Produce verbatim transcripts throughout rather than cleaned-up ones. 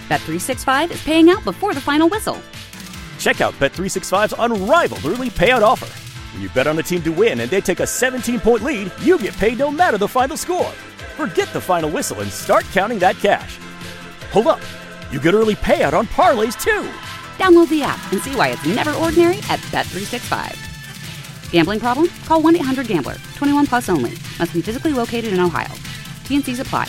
Bet three sixty-five is paying out before the final whistle. Check out Bet three sixty-five's unrivaled early payout offer. When you bet on a team to win and they take a seventeen-point lead, you get paid no matter the final score. Forget the final whistle and start counting that cash. Hold up. You get early payout on parlays, too. Download the app and see why it's never ordinary at Bet three sixty-five. Gambling problem? Call one eight hundred gambler. twenty-one plus only. Must be physically located in Ohio. T and Cs apply.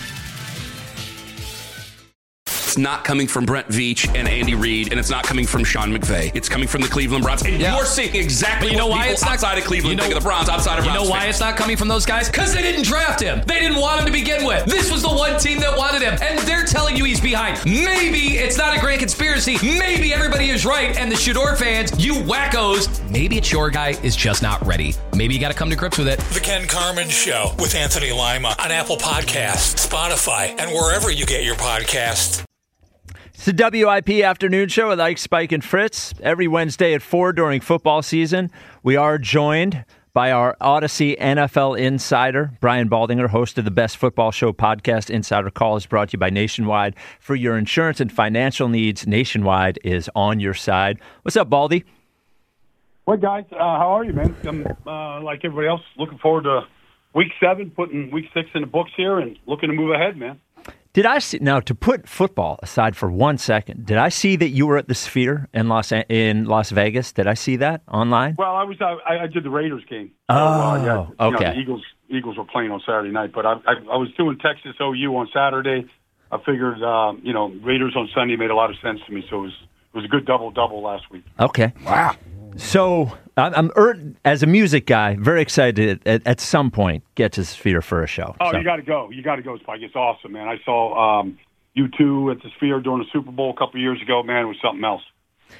It's not coming from Brent Veach and Andy Reid, and it's not coming from Sean McVay. It's coming from the Cleveland Browns. And yeah. you're seeing exactly you know what why people it's not, outside of Cleveland you know, think of the Browns, outside of You Browns know why fans. it's not coming from those guys? Because they didn't draft him. They didn't want him to begin with. This was the one team that wanted him, and they're telling you he's behind. Maybe it's not a grand conspiracy. Maybe everybody is right, and the Shador fans, you wackos, maybe it's your guy is just not ready. Maybe you got to come to grips with it. The Ken Carman Show with Anthony Lima on Apple Podcasts, Spotify, and wherever you get your podcasts. It's the W I P Afternoon Show with Ike, Spike, and Fritz. Every Wednesday at four during football season, we are joined by our Odyssey N F L insider, Brian Baldinger, host of the Best Football Show podcast. Insider Call is brought to you by Nationwide. For your insurance and financial needs, Nationwide is on your side. What's up, Baldy? Well, guys, uh, how are you, man? I'm, uh, like everybody else, looking forward to week seven, putting week six in the books here and looking to move ahead, man. Did I see now to put football aside for one second? Did I see that you were at the Sphere in Las in Las Vegas? Did I see that online? Well, I was. I, I did the Raiders game. Oh, so, uh, yeah, okay. You know, the Eagles Eagles were playing on Saturday night, but I, I, I was doing Texas O U on Saturday. I figured, um, you know, Raiders on Sunday made a lot of sense to me, so it was it was a good double double last week. Okay. Wow. So I'm, I'm as a music guy, very excited at, at some point get to Sphere for a show. Oh, so. you got to go! You got to go, Spike. It's awesome, man. I saw um, U two at the Sphere during the Super Bowl a couple of years ago. Man, it was something else.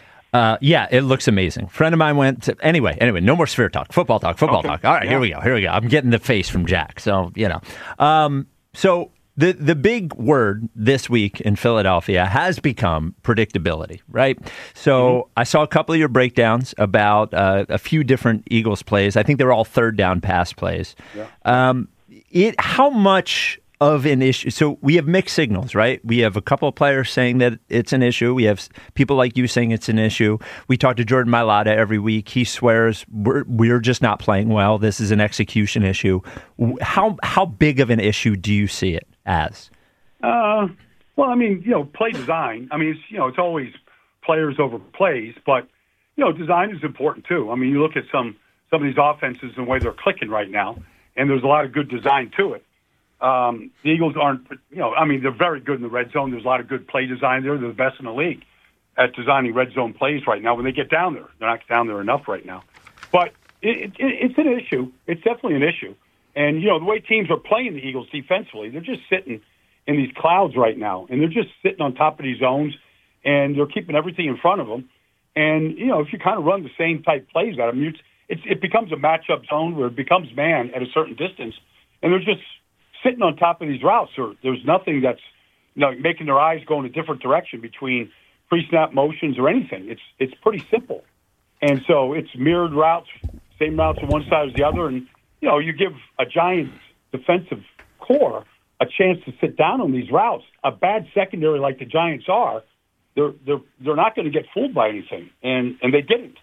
Uh, yeah, it looks amazing. Friend of mine went to, anyway. Anyway, no more Sphere talk. Football talk. Football okay. talk. All right, yeah. here we go. Here we go. I'm getting the face from Jack. So you know. Um, so. The the big word this week in Philadelphia has become predictability, right? So mm-hmm. I saw a couple of your breakdowns about uh, a few different Eagles plays. I think they were all third down pass plays. Yeah. Um, it how much of an issue? So we have mixed signals, right? We have a couple of players saying that it's an issue. We have people like you saying it's an issue. We talk to Jordan Mailata every week. He swears we're we're just not playing well. This is an execution issue. How how big of an issue do you see it as? Uh, well, I mean, you know, play design. I mean, it's, you know, it's always players over plays, but, you know, design is important too. I mean, you look at some, some of these offenses and the way they're clicking right now, and there's a lot of good design to it. Um, the Eagles aren't, you know, I mean, they're very good in the red zone. There's a lot of good play design there. They're the best in the league at designing red zone plays right now when they get down there. They're not down there enough right now. But it, it, it's an issue. It's definitely an issue. And, you know, the way teams are playing the Eagles defensively, they're just sitting in these clouds right now. And they're just sitting on top of these zones, and they're keeping everything in front of them. And, you know, if you kind of run the same type plays at them, it's, it's, it becomes a matchup zone where it becomes man at a certain distance. And they're just sitting on top of these routes. Or there's nothing that's, you know, making their eyes go in a different direction between pre-snap motions or anything. It's it's pretty simple. And so it's mirrored routes, same routes on one side as the other, and you know, you give a Giants defensive core a chance to sit down on these routes. A bad secondary like the Giants are, they're they're they're not going to get fooled by anything, and and they didn't.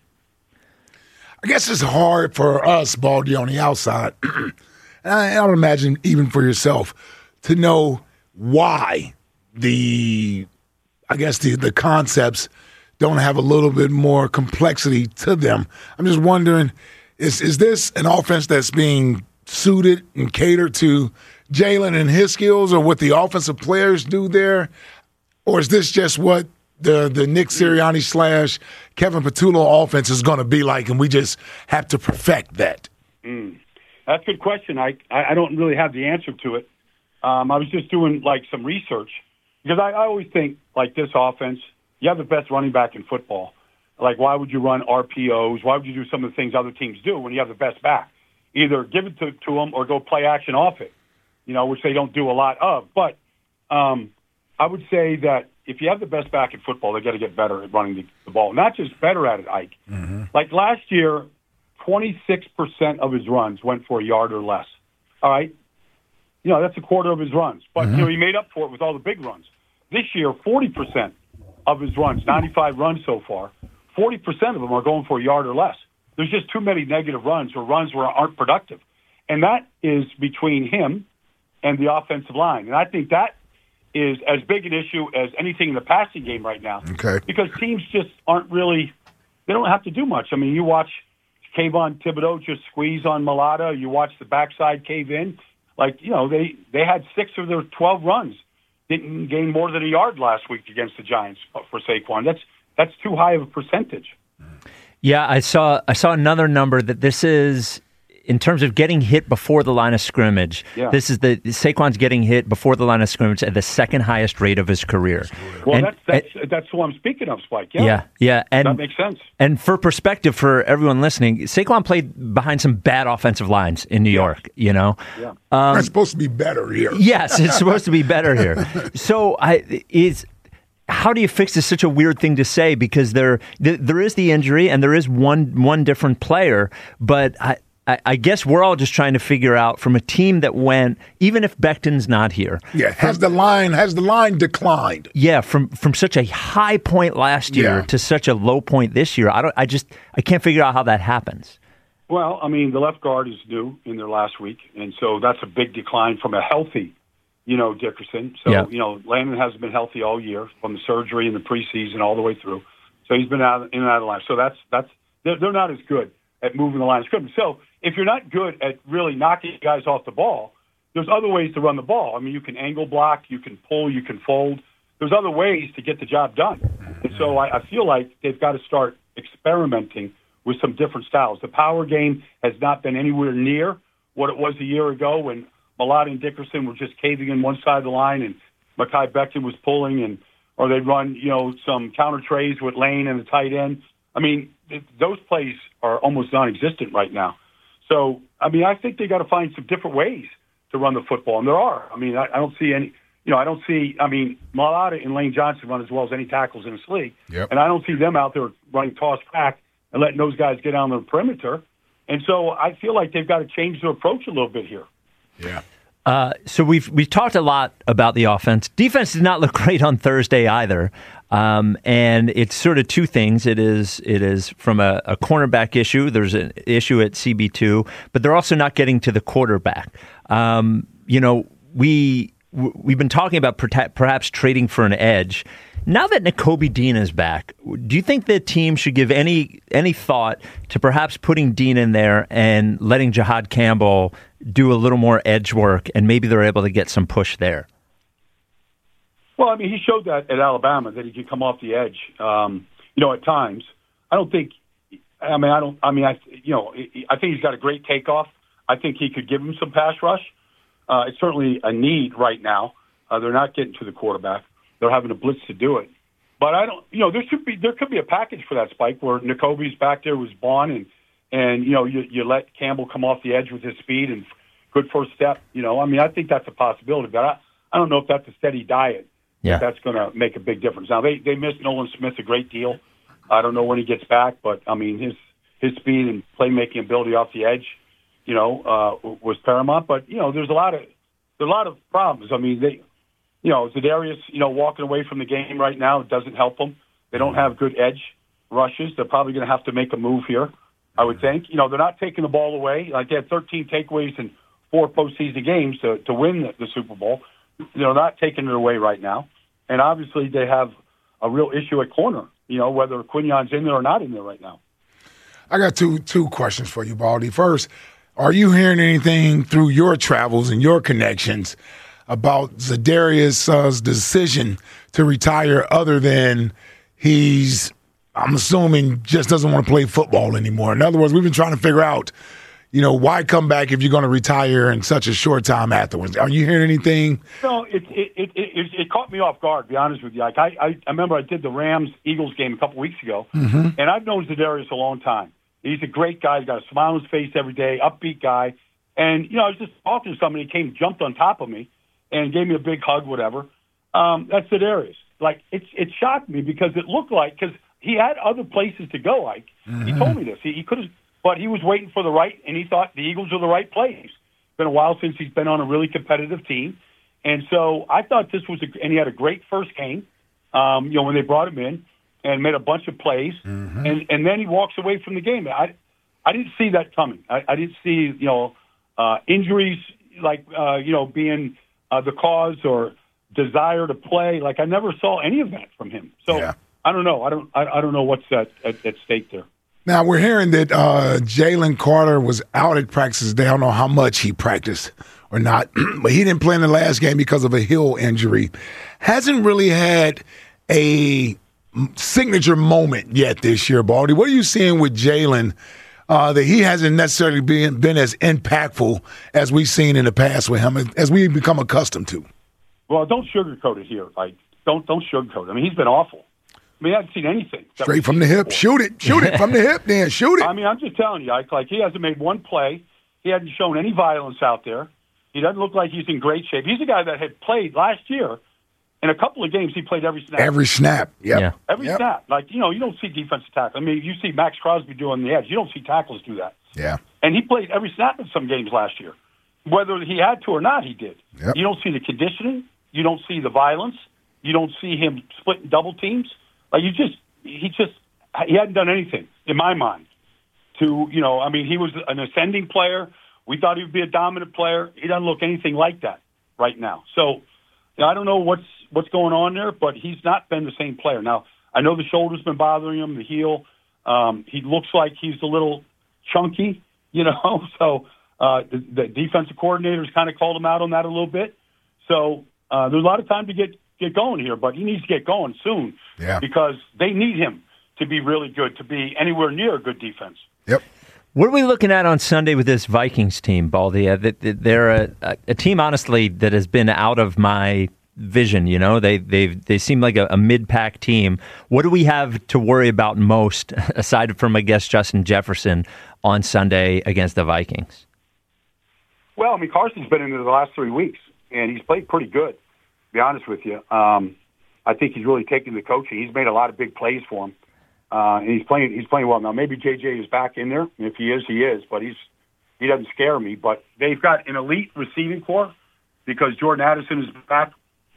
I guess it's hard for us, Baldy, on the outside, and I, I would imagine even for yourself, to know why the, I guess the the concepts don't have a little bit more complexity to them. I'm just wondering. Is is this an offense that's being suited and catered to Jalen and his skills, or what the offensive players do there? Or is this just what the, the Nick Sirianni slash Kevin Patullo offense is going to be like, and we just have to perfect that? Mm. That's a good question. I, I don't really have the answer to it. Um, I was just doing, like, some research. Because I, I always think, like, this offense, you have the best running back in football. Like, why would you run R P Os? Why would you do some of the things other teams do when you have the best back? Either give it to, to them or go play action off it, you know, which they don't do a lot of. But um, I would say that if you have the best back in football, they got to get better at running the, the ball. Not just better at it, Ike. Mm-hmm. Like last year, twenty-six percent of his runs went for a yard or less. All right? You know, that's a quarter of his runs. But, mm-hmm. you know, he made up for it with all the big runs. this year, forty percent of his runs, ninety-five runs so far, forty percent of them are going for a yard or less. There's just too many negative runs or runs where aren't productive. And that is between him and the offensive line. And I think that is as big an issue as anything in the passing game right now. Okay. Because teams just aren't really, they don't have to do much. I mean, you watch Kayvon Thibodeau just squeeze on Mailata. You watch the backside cave in. Like, you know, they, they had six of their twelve runs. Didn't gain more than a yard last week against the Giants for Saquon. That's that's too high of a percentage. Yeah, I saw I saw another number that this is, in terms of getting hit before the line of scrimmage, yeah. this is the Saquon's getting hit before the line of scrimmage at the second highest rate of his career. Well, and, that's that's, and, that's who I'm speaking of, Spike. Yeah, yeah, yeah. And, that makes sense. And for perspective, for everyone listening, Saquon played behind some bad offensive lines in New yeah. York, you know? Yeah. Um, it's supposed to be better here. Yes, it's supposed to be better here. So I is... How do you fix this? Such a weird thing to say, because there there is the injury and there is one one different player, but I, I, I guess we're all just trying to figure out from a team that went, even if Becton's not here. Yeah, has the line has the line declined? Yeah, from from such a high point last year yeah. to such a low point this year. I don't. I just I can't figure out how that happens. Well, I mean, the left guard is new in there last week, and so that's a big decline from a healthy. You know, Dickerson. So, yeah. you know, Landon hasn't been healthy all year from the surgery and the preseason all the way through. So he's been out in and out of the line. So that's, that's, they're, they're not as good at moving the line of scrimmage. So if you're not good at really knocking guys off the ball, there's other ways to run the ball. I mean, you can angle block, you can pull, you can fold. There's other ways to get the job done. And so I, I feel like they've got to start experimenting with some different styles. The power game has not been anywhere near what it was a year ago when Mailata and Dickerson were just caving in one side of the line, and Mekhi Becton was pulling, and or they'd run, you know, some counter trays with Lane and the tight end. I mean, th- those plays are almost non-existent right now. So, I mean, I think they got to find some different ways to run the football, and there are. I mean, I, I don't see any. You know, I don't see. I mean, Mailata and Lane Johnson run as well as any tackles in this league, yep. and I don't see them out there running toss pack and letting those guys get on the perimeter. And so, I feel like they've got to change their approach a little bit here. Yeah. Uh, so we've we've talked a lot about the offense. Defense did not look great on Thursday either, um, and it's sort of two things. It is it is from a, a cornerback issue. There's an issue at C B two, but they're also not getting to the quarterback. Um, you know, we we've been talking about perhaps trading for an edge. Now that Nakobe Dean is back, do you think the team should give any any thought to perhaps putting Dean in there and letting Jihad Campbell do a little more edge work, and maybe they're able to get some push there? Well, I mean, he showed that at Alabama that he could come off the edge. Um, you know, at times, I don't think. I mean, I don't. I mean, I you know, I think he's got a great takeoff. I think he could give him some pass rush. Uh, it's certainly a need right now. Uh, they're not getting to the quarterback. They're having a blitz to do it. But I don't, you know, there should be, there could be a package for that, Spike, where Nakobe's back there was Bond, and, and, you know, you, you let Campbell come off the edge with his speed and good first step. You know, I mean, I think that's a possibility, but I, I don't know if that's a steady diet. Yeah. If that's going to make a big difference. Now, they, they missed Nolan Smith a great deal. I don't know when he gets back, but, I mean, his, his speed and playmaking ability off the edge, you know, uh, was paramount. But, you know, there's a lot of, there's a lot of problems. I mean, they, You know, Za'Darius, you know, walking away from the game right now doesn't help them. They don't have good edge rushes. They're probably going to have to make a move here, I would think. You know, they're not taking the ball away. Like, they had thirteen takeaways in four postseason games to, to win the, the Super Bowl. They're not taking it away right now. And obviously they have a real issue at corner, you know, whether Quignon's in there or not in there right now. I got two two questions for you, Baldy. First, are you hearing anything through your travels and your connections about Za'Darius' uh, decision to retire, other than he's, I'm assuming, just doesn't want to play football anymore? In other words, we've been trying to figure out, you know, why come back if you're going to retire in such a short time afterwards? Are you hearing anything? No, it it it, it, it caught me off guard, to be honest with you. Like, I, I, I remember I did the Rams-Eagles game a couple weeks ago, mm-hmm. and I've known Za'Darius a long time. He's a great guy. He's got a smile on his face every day, upbeat guy. And, you know, I was just talking to somebody, he came, jumped on top of me, and gave me a big hug, whatever. Um, that's Za'Darius. Like, it, it shocked me because it looked like, because he had other places to go, Ike. Mm-hmm. He told me this. He, he could have, but he was waiting for the right, and he thought the Eagles are the right place. It's been a while since he's been on a really competitive team. And so I thought this was, a, and he had a great first game, um, you know, when they brought him in and made a bunch of plays. Mm-hmm. And, and then he walks away from the game. I, I didn't see that coming. I, I didn't see, you know, uh, injuries like, uh, you know, being uh, the cause or desire to play. Like I never saw any of that from him. So yeah. I don't know. I don't, I, I don't know what's at, at, at stake there. Now, we're hearing that uh, Jalen Carter was out at practice today. I don't know how much he practiced or not, but he didn't play in the last game because of a heel injury. Hasn't really had a signature moment yet this year, Baldy. What are you seeing with Jalen uh, that he hasn't necessarily been, been as impactful as we've seen in the past with him, as we've become accustomed to? Well, don't sugarcoat it here. Like, don't don't sugarcoat it. I mean, he's been awful. I mean, I haven't seen anything. Straight from the hip. Before. Shoot it. Shoot it from the hip, then. Shoot it. I mean, I'm just telling you, Ike, like, he hasn't made one play. He hasn't shown any violence out there. He doesn't look like he's in great shape. He's a guy that had played last year. In a couple of games, he played every snap. Every snap, yep. yeah. Every yep. snap. Like, you know, you don't see defensive tackle. I mean, you see Max Crosby doing the edge. You don't see tackles do that. Yeah. And he played every snap in some games last year. Whether he had to or not, he did. Yep. You don't see the conditioning. You don't see the violence. You don't see him splitting double teams. Like, you just, he just, he hadn't done anything, in my mind, to, you know, I mean, he was an ascending player. We thought he would be a dominant player. He doesn't look anything like that right now. So, you know, I don't know what's what's going on there, but he's not been the same player. Now, I know the shoulder's been bothering him, the heel. Um, he looks like he's a little chunky, you know. So uh, the, the defensive coordinators kind of called him out on that a little bit. So uh, there's a lot of time to get, get going here, but he needs to get going soon yeah. because they need him to be really good, to be anywhere near a good defense. Yep. What are we looking at on Sunday with this Vikings team, Baldy? They're a, a team, honestly, that has been out of my vision. You know, they they they seem like a, a mid-pack team. What do we have to worry about most, aside from, I guess, Justin Jefferson on Sunday against the Vikings? Well, I mean, Carson's been in there the last three weeks, and he's played pretty good, to be honest with you. Um, I think he's really taken the coaching. He's made a lot of big plays for him. Uh, and he's playing. He's playing well now. Maybe J J is back in there. If he is, he is. But he's he doesn't scare me. But they've got an elite receiving corps because Jordan Addison is back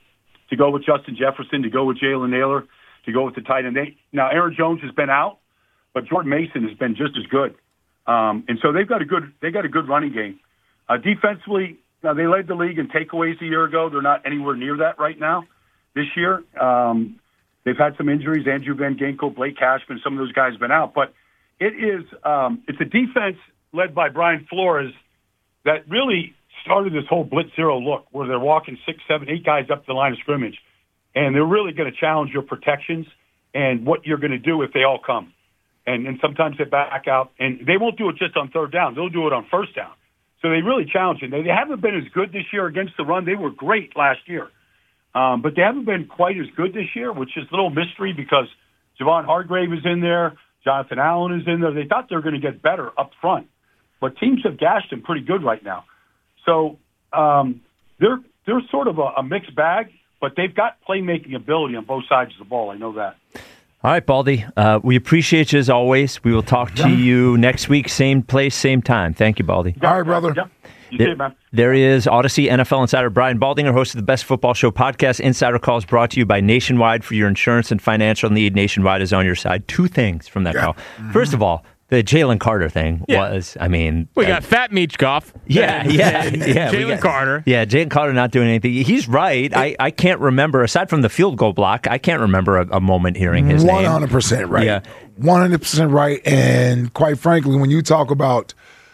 to go with Justin Jefferson, to go with Jalen Naylor, to go with the tight end. They, now Aaron Jones has been out, but Jordan Mason has been just as good. Um, and so they've got a good they got a good running game. Uh, defensively, now they led the league in takeaways a year ago. They're not anywhere near that right now. This year. Um, They've had some injuries. Andrew Van Ginkel, Blake Cashman, some of those guys have been out. But it is um, it's a defense led by Brian Flores that really started this whole blitz zero look where they're walking six, seven, eight guys up the line of scrimmage. And they're really going to challenge your protections and what you're going to do if they all come. And, and sometimes they back out. And they won't do it just on third down. They'll do it on first down. So they really challenge it. They, they haven't been as good this year against the run. They were great last year. Um, but they haven't been quite as good this year, which is a little mystery because Javon Hargrave is in there, Jonathan Allen is in there. They thought they were going to get better up front, but teams have gashed them pretty good right now. So um, they're they're sort of a, a mixed bag, but they've got playmaking ability on both sides of the ball. I know that. All right, Baldy. Uh, we appreciate you as always. We will talk to yeah. you next week, same place, same time. Thank you, Baldy. Yeah, All right, brother. Yeah. You there, see it, man. There is Odyssey N F L Insider Brian Baldinger, host of the Best Football Show podcast. Insider Calls brought to you by Nationwide. For your insurance and financial need, Nationwide is on your side. Two things from that yeah. call. Mm-hmm. First of all, the Jalen Carter thing yeah. was, I mean... We uh, got Fat Michkov. Yeah, and, yeah, and yeah. Jalen Carter. Yeah, Jalen Carter not doing anything. He's right. I, I can't remember, aside from the field goal block, I can't remember a, a moment hearing his one hundred name. percent right. Yeah. one hundred percent right. And quite frankly, when you talk about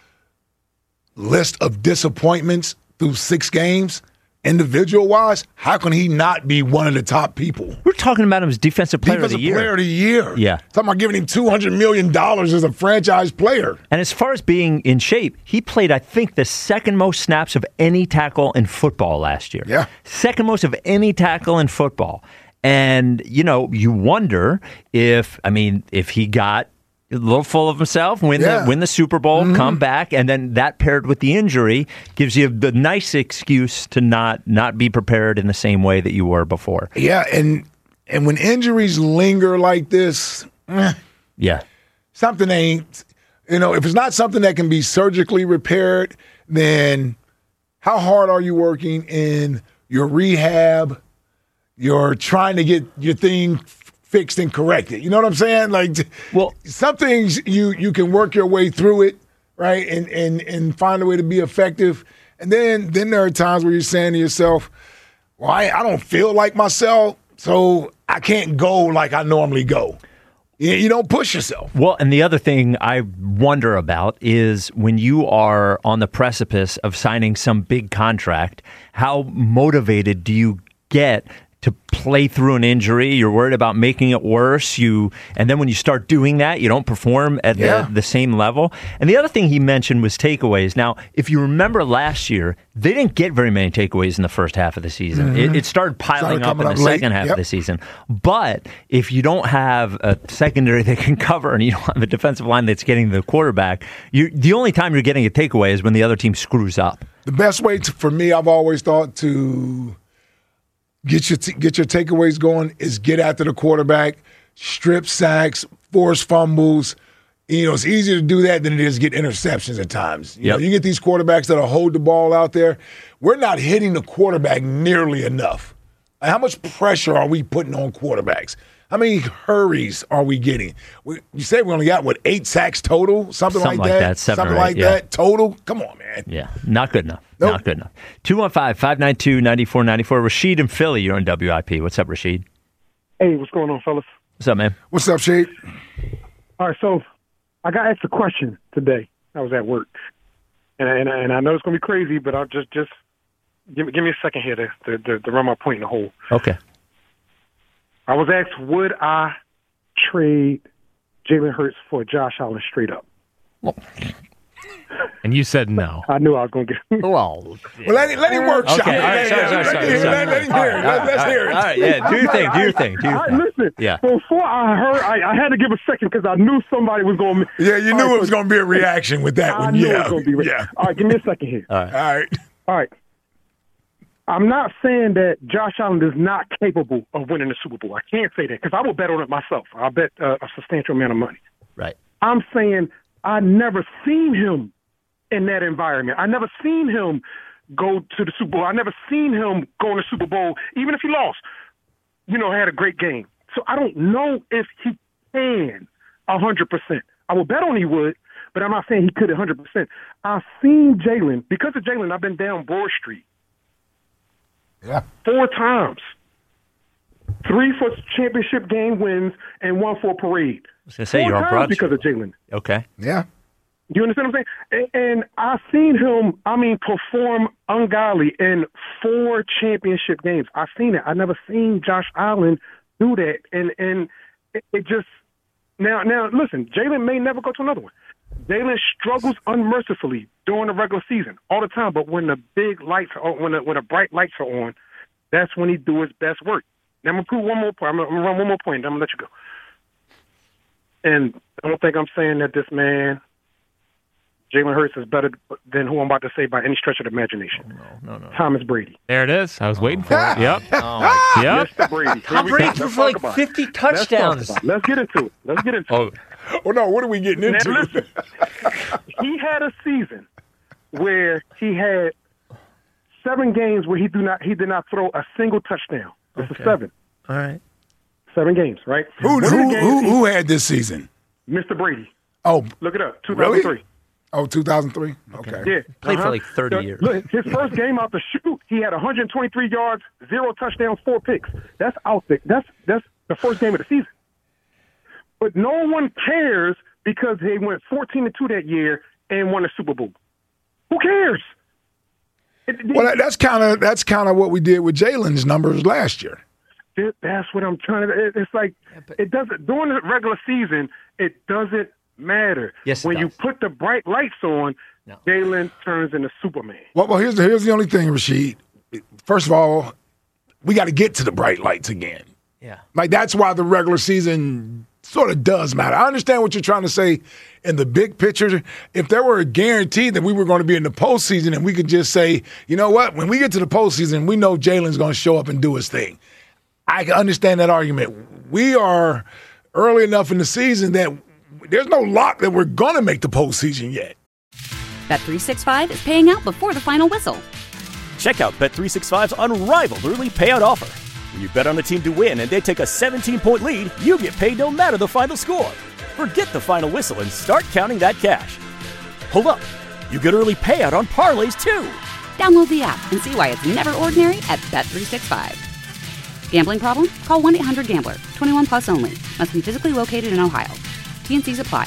list of disappointments through six games, individual-wise, how can he not be one of the top people? We're talking about him as Defensive Player Defensive of the Year. Player of the Year. Yeah. Talking about giving him two hundred million dollars as a franchise player. And as far as being in shape, he played, I think, the second most snaps of any tackle in football last year. Yeah. Second most of any tackle in football. And, you know, you wonder if, I mean, if he got a little full of himself, win yeah. the win the Super Bowl, mm-hmm. come back, and then that paired with the injury gives you the nice excuse to not not be prepared in the same way that you were before. Yeah, and and when injuries linger like this, eh, yeah, something ain't, you know, if it's not something that can be surgically repaired, then how hard are you working in your rehab, you're trying to get your thing fixed and corrected. You know what I'm saying? Like, well, some things you you can work your way through it, right, and and and find a way to be effective. And then then there are times where you're saying to yourself, well, I, I don't feel like myself, so I can't go like I normally go. You, you don't push yourself. Well, and the other thing I wonder about is when you are on the precipice of signing some big contract, how motivated do you get to play through an injury? You're worried about making it worse. You and then when you start doing that, you don't perform at yeah. the, the same level. And the other thing he mentioned was takeaways. Now, if you remember last year, they didn't get very many takeaways in the first half of the season. Mm-hmm. It, it started piling started up in the up second half yep. of the season. But if you don't have a secondary that can cover and you don't have a defensive line that's getting the quarterback, you the only time you're getting a takeaway is when the other team screws up. The best way to, for me, I've always thought to Get your t- get your takeaways going is get after the quarterback, strip sacks, force fumbles. You know, it's easier to do that than it is get interceptions at times. You, yep. know, you get these quarterbacks that'll hold the ball out there. We're not hitting the quarterback nearly enough. How much pressure are we putting on quarterbacks? How many hurries are we getting? We, you say we only got, what, eight sacks total? Something, Something like, like that? that seven Something or eight, like yeah. that total? Come on, man. Yeah, not good enough. Nope. Not good enough. two one five, five nine two, nine four nine four. Rashid in Philly, you're on W I P. What's up, Rashid? Hey, what's going on, fellas? What's up, man? What's up, Shade? All right, so I got asked a question today. I was at work. And I, and I, and I know it's going to be crazy, but I'll just, just give, give me a second here to, to, to, to run my point in the hole. Okay. I was asked, would I trade Jalen Hurts for Josh Allen straight up? Well, and you said no. I knew I was going to get. Well, yeah. well, let him, let him workshop. Okay. All right, sorry, sorry, sorry, sorry. Let him hear it. Let's hear it. All right, yeah, do your thing, do your thing, do your I, thing. Listen, yeah. Before I heard, I, I had to give a second because I knew somebody was going to. Yeah, you knew right, it was going to be a reaction with that I one. Knew yeah. it was going to be re- yeah. All right, give me a second here. All right. All right. All right. I'm not saying that Josh Allen is not capable of winning the Super Bowl. I can't say that because I will bet on it myself. I'll bet uh, a substantial amount of money. Right. I'm saying I never seen him in that environment. I never seen him go to the Super Bowl. I never seen him go in the Super Bowl, even if he lost, you know, had a great game. So I don't know if he can one hundred percent. I will bet on he would, but I'm not saying he could one hundred percent. I've seen Jalen. Because of Jalen, I've been down Broad Street. Yeah. Four times. Three for championship game wins and one for a parade. I was going to say, Four you're on times Broad because Street. of Jalen. Okay. Yeah. You understand what I'm saying? And, and I've seen him, I mean, perform ungodly in four championship games. I've seen it. I've never seen Josh Allen do that. And and it, it just now now listen, Jalen may never go to another one. Jalen struggles unmercifully during the regular season all the time, but when the big lights are when the, when the bright lights are on, that's when he do his best work. Now I'm gonna prove one more point. I'm gonna run one more point. Then I'm gonna let you go. And I don't think I'm saying that this man, Jalen Hurts, is better than who I'm about to say by any stretch of the imagination. No, no, no. Thomas Brady. There it is. I was waiting for it. Yep. Oh, yep. Mister Brady. Tom Brady threw for like fifty touchdowns. Let's, Let's get into it. Let's get into oh. it. Oh, no, what are we getting into? Now, listen, he had a season where he had seven games where he do not he did not throw a single touchdown. This okay. is seven. All right. Seven games, right? Who who, games, who, who had this season? Mister Brady. Oh. Look it up. two thousand three. Really? Oh, two thousand three? Okay. Yeah. Played uh-huh. for like thirty so, years. Look, his first game out the shoot, he had one hundred twenty-three yards, zero touchdowns, four picks. That's out there. That's that's the first game of the season. But no one cares because they went fourteen to two that year and won the Super Bowl. Who cares? It, well, that, that's kind of that's kind of what we did with Jalen's numbers last year. It, that's what I'm trying to. It, it's like it doesn't during the regular season. It doesn't matter. Yes, when does. you put the bright lights on, no. Jalen turns into Superman. Well, well, here's the, here's the only thing, Rashid. First of all, we got to get to the bright lights again. Yeah, like that's why the regular season sort of does matter. I understand what you're trying to say in the big picture. If there were a guarantee that we were going to be in the postseason and we could just say, you know what, when we get to the postseason, we know Jalen's going to show up and do his thing. I can understand that argument. We are early enough in the season that there's no lock that we're going to make the postseason yet. Bet three sixty-five is paying out before the final whistle. Check out Bet three sixty-five's unrivaled early payout offer. When you bet on a team to win and they take a seventeen-point lead, you get paid no matter the final score. Forget the final whistle and start counting that cash. Hold up. You get early payout on parlays, too. Download the app and see why it's never ordinary at Bet three sixty-five. Gambling problem? Call one eight hundred gambler. twenty-one plus only. Must be physically located in Ohio. T N Cs apply.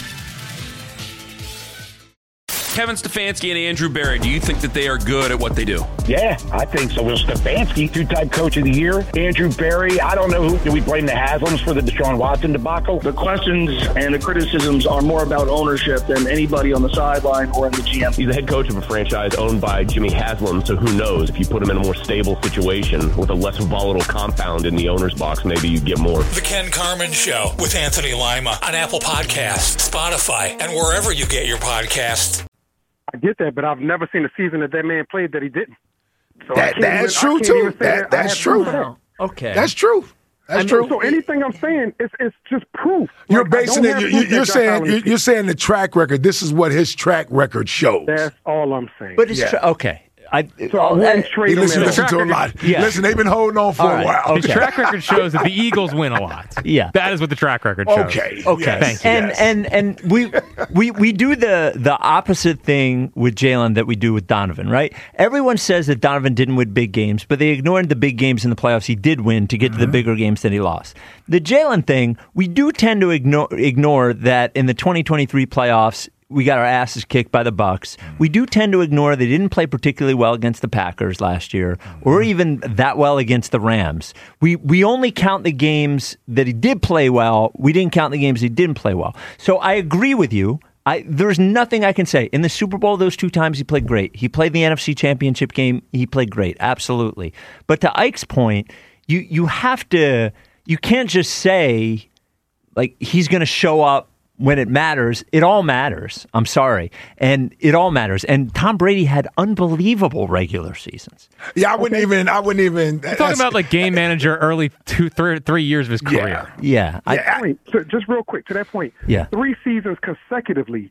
Kevin Stefanski and Andrew Berry, do you think that they are good at what they do? Yeah, I think so. Will Stefanski, two-time coach of the year. Andrew Berry, I don't know who. Do we blame the Haslams for the Deshaun Watson debacle? The questions and the criticisms are more about ownership than anybody on the sideline or in the G M. He's the head coach of a franchise owned by Jimmy Haslam, so who knows? If you put him in a more stable situation with a less volatile compound in the owner's box, maybe you get more. The Ken Carman Show with Anthony Lima on Apple Podcasts, Spotify, and wherever you get your podcasts. I get that, but I've never seen a season that that man played that he didn't. So that, that's true, too. That, that's true. That. Okay. That's true. That's I mean, true. So anything I'm saying, it's, it's just proof. You're like, basing it, you're, you're saying you're, you're saying the track record, this is what his track record shows. That's all I'm saying. But it's yeah. tra- okay. I, so I wouldn't trade him. Listen, listen to a lot. Yeah. Listen, they've been holding on for right. a while. Okay. Okay. The track record shows that the Eagles win a lot. Yeah, that is what the track record shows. Okay, okay. Yes. Thank you. And yes. and and we we we do the the opposite thing with Jalen that we do with Donovan, right? Everyone says that Donovan didn't win big games, but they ignored the big games in the playoffs he did win to get mm-hmm. to the bigger games that he lost. The Jalen thing, we do tend to ignore ignore that in the twenty twenty-three playoffs. We got our asses kicked by the Bucs. We do tend to ignore they didn't play particularly well against the Packers last year, or even that well against the Rams. We we only count the games that he did play well. We didn't count the games he didn't play well. So I agree with you. I, there's nothing I can say. In the Super Bowl, those two times he played great. He played the N F C Championship game. He played great, absolutely. But to Ike's point, you you have to. You can't just say like he's going to show up. When it matters, it all matters. I'm sorry. And it all matters. And Tom Brady had unbelievable regular seasons. Yeah, I wouldn't okay. even, I wouldn't even. You're talking about like game manager early two, three, three years of his career. Yeah. yeah. yeah. I, so just real quick to that point. Yeah. Three seasons consecutively,